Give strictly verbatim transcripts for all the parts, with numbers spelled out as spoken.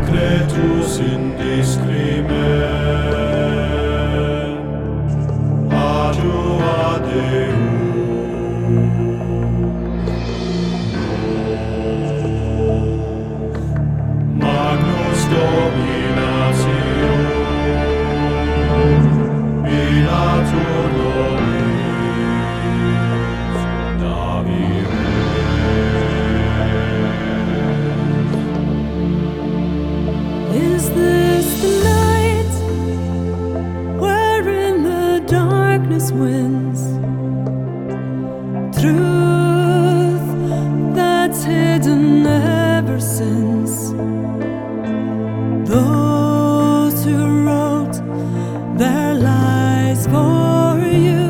Secretus in discrimen, adjua Deum. Magnus dominatio, Pilatur nobis, Davide. Is this the night wherein the darkness wins? Truth that's hidden ever since. Those who wrote their lies for you,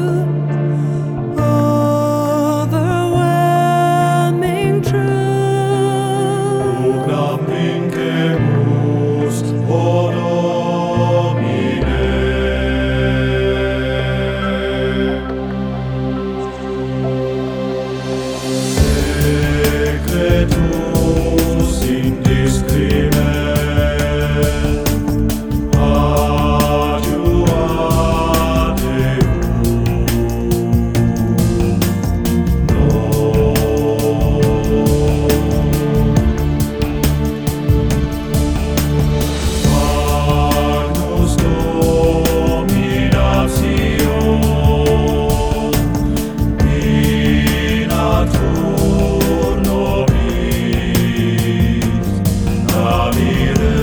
overwhelming truth. Uclam vincemus, O Domine. Secretus in discrimen, adjua Deum. Magnus dominatio, Pilatur nobis, Davide.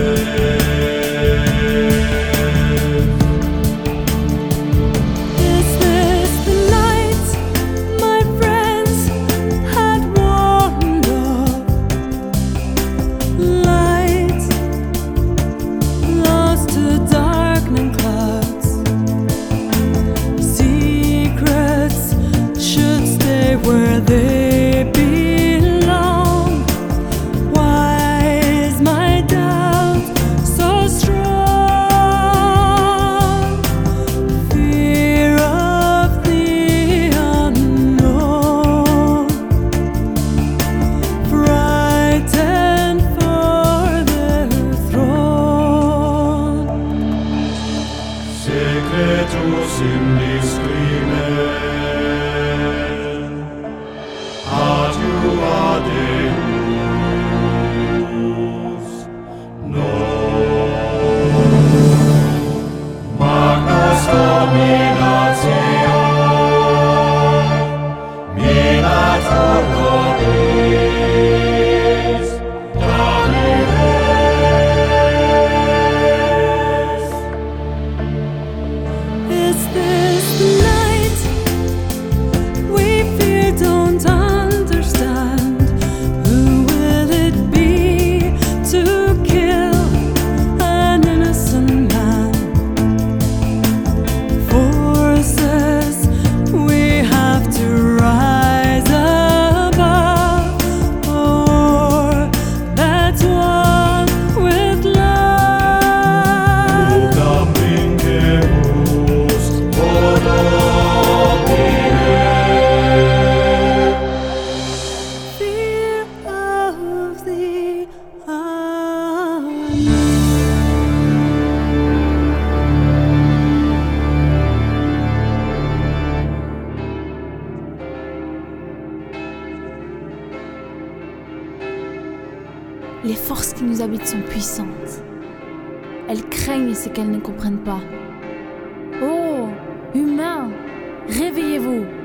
Is this the night my friends had warned of? Light lost to darkening clouds. Secrets should stay where they belong. Why is my doubt so strong? Fear of the unknown, frightened for their throne. Secretus in discrimen, adjua Deus. No. Magnus dominatio, Pilatur nobis, Davide. Is this the night we fear don't understand? Who will it be to kill an innocent man? Forces we have to rise above, or that's one with love. Uclam vincemus, O Domine. Fear of the unknown. Les forces qui nous habitent sont puissantes. Elles craignent ce qu'elles ne comprennent pas. Oh, humains, réveillez-vous!